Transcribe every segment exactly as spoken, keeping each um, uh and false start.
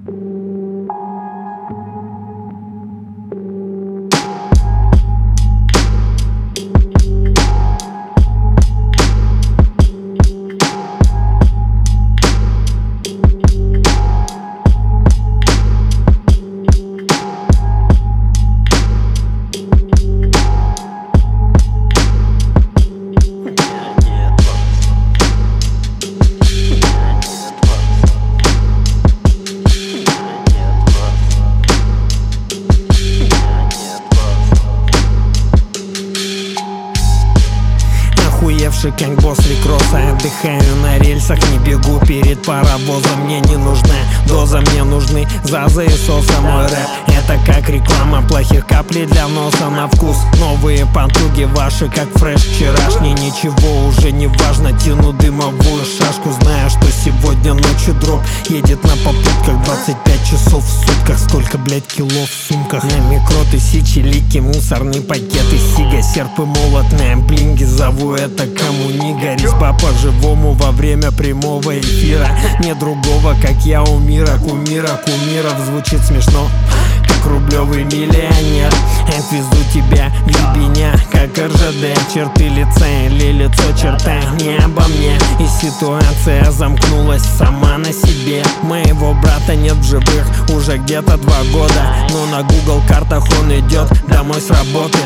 Охуевший как босс рекросса, отдыхаю на рельсах, не бегу перед паровозом. Мне не нужна доза, мне нужны зазы и соса. Мой рэп — это как реклама плохих каплей для носа на вкус. Новые потуги ваши, как фреш вчерашний. Ничего уже не важно, тяну дымовую шашку. Знаю, что сегодня ночью дроп едет на попутках. Двадцать пять часов в сутках, сколько, блять, кило в сумках. На микро тысячи лики, мусорный пакет и сига. Серп и молот на блинге, зову это кому не горит. По-живому во время прямого эфира. Не другого, как я у мира, кумира, кумиров. Звучит смешно, как рублевый миллионер. Отвезу тебя в ебеня, как эр жэ дэ. Черты лица или лицо черта не обо мне. И ситуация замкнулась сама на себе. Моего брата нет в живых уже где-то два года, но на Google картах он идет домой с работы.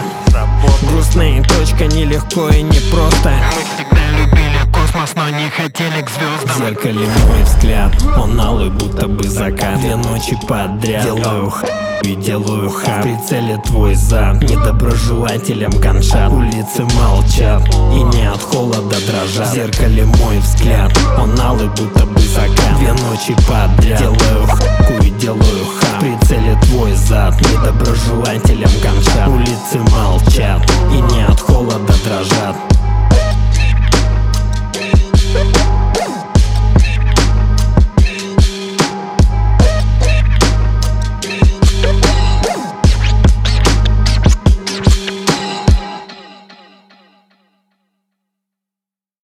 Грустная точка, нелегко и непросто. Мы всегда любили космос, но не хотели к звездам. В зеркале мой взгляд, он алый, будто бы закат. Две ночи подряд делаю х... и делаю ха. В прицеле твой зад, недоброжелателям ганшат. Улицы молчат и не от холода дрожат. В зеркале мой взгляд, он алый, будто бы закат. Две ночи подряд делаю х... и делаю ха. В прицеле твой зад, недоброжелателям ганшат. Улицы молчат и не от холода дрожат.